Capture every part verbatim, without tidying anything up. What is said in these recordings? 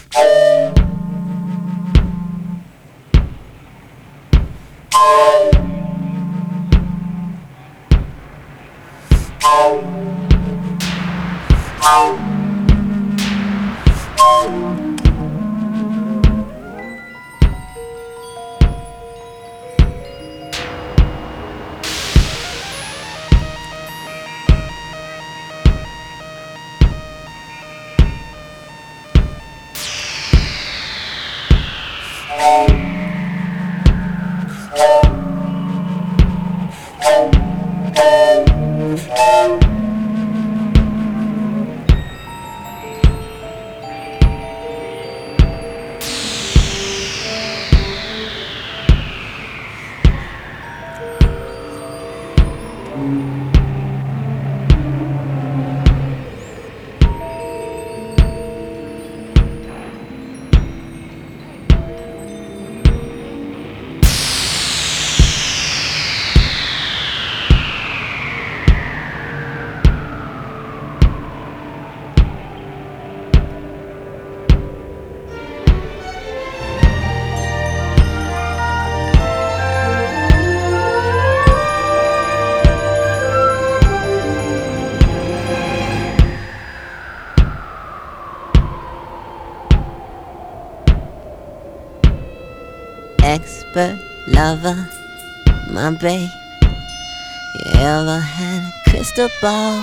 Expert lover, my babe. You ever had a crystal ball?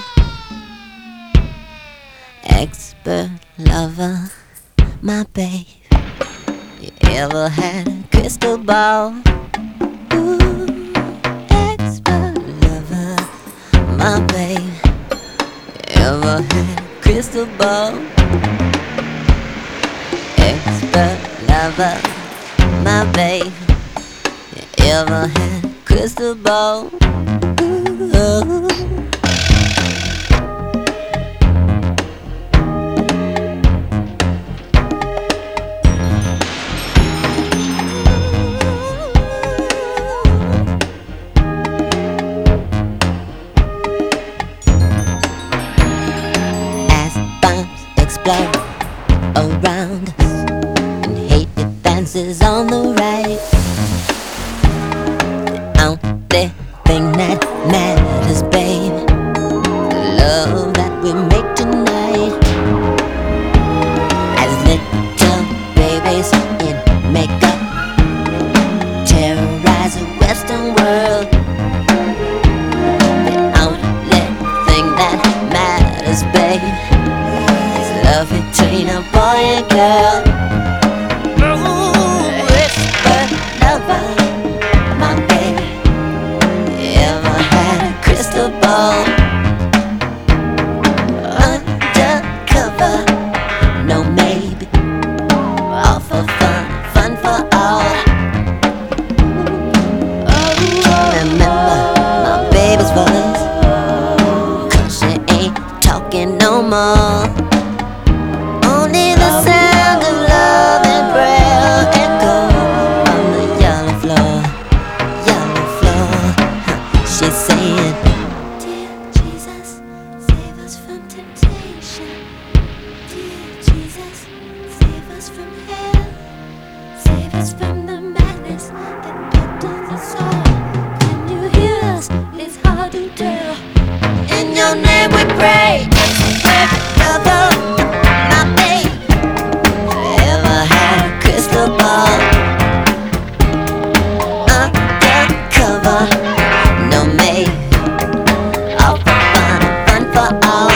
Expert lover, my babe. You ever had a crystal ball? Ooh, expert lover, my babe. You ever had a crystal ball? Expert lover, my babe. You ever had a crystal ball? Ooh. As bombs explode around us and hate advances on the right, the only thing that matters, babe, the love that we make tonight. As little babies in makeup terrorize the Western world, the only thing that matters, babe, is love between a boy and girl. Ooh, expert lover, my baby. You ever had a crystal ball? Undercover, no maybe, all for fun, fun for all. Remember my baby's voice, 'cause she ain't talking no more. Only the sound of love and prayer echo on the yellow floor, yellow floor. She's saying, dear Jesus, save us from temptation. Dear Jesus, save us from hell. Save us from the madness that burdens us all. Can you hear us? It's hard to tell. In your name we pray. Lover, my babe. Ever had a crystal ball? Undercover, no maybe, all for fun, fun for all.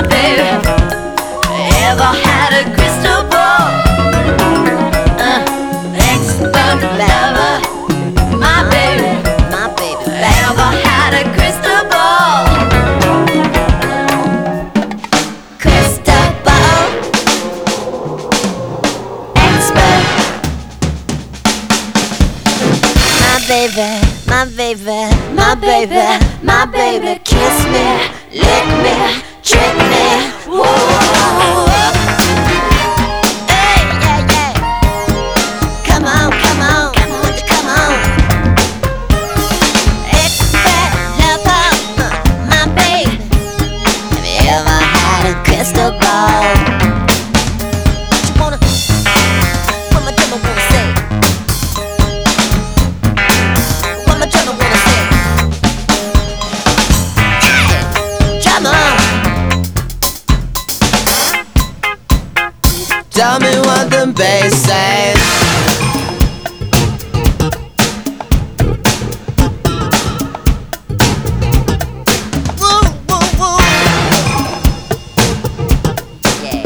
baby ever had a crystal ball? Uh, expert lover, my baby, my baby ever had a crystal ball? Crystal ball, expert. My baby, my baby, my baby, my baby, kiss me, lick me, trick me, whoa. Hey, yeah, yeah. Come on, come on, come on. Expert lover, my baby. Have you ever had a crystal ball? What you wanna, what my drummer wanna say? What my drummer wanna say? Tell me what the bass says. Woo, woo, woo. Yeah.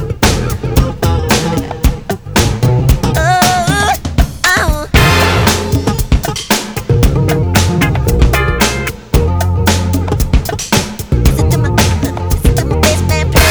Oh, oh. Listen to my, listen to my bass man play.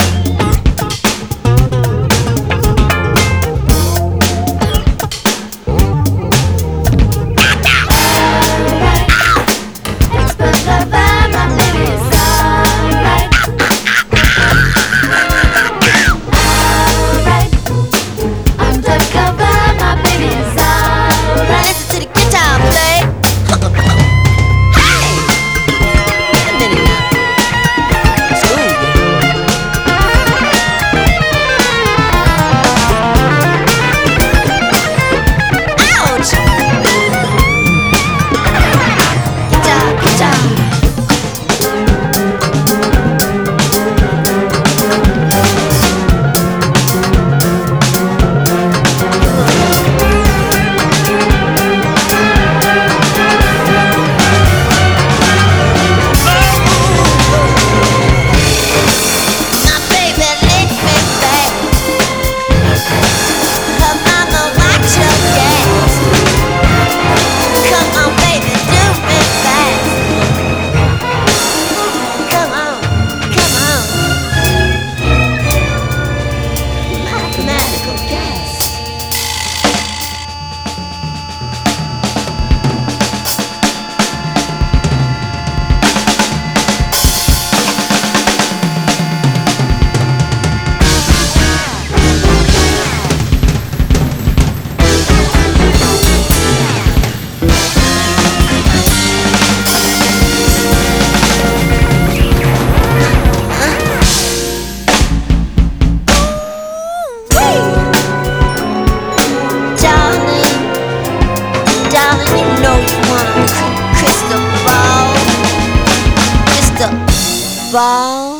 Ball?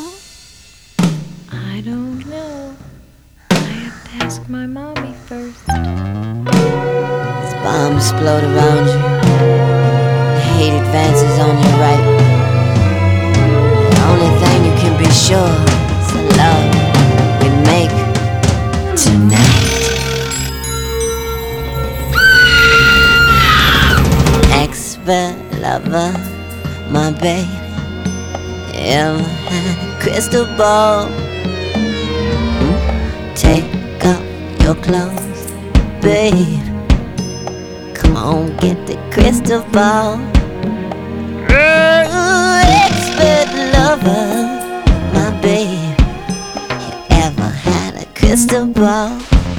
I don't know. I have to ask my mommy first. As bombs explode around you, hate advances on your right. The only thing you can be sure is the love we make tonight. Expert lover, my baby. Ever had a crystal ball? Take off your clothes, babe. Come on, get the crystal ball. Ooh, expert lover, my babe. You ever had a crystal ball?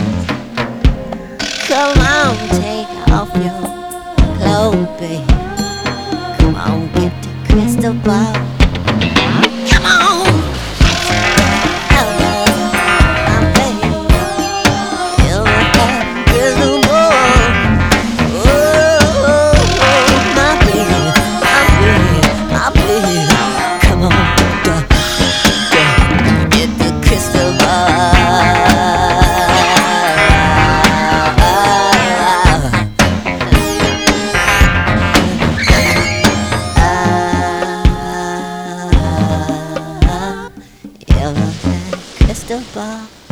Come on, take off your clothes, babe. Come on, get the crystal ball. Come on! the bar.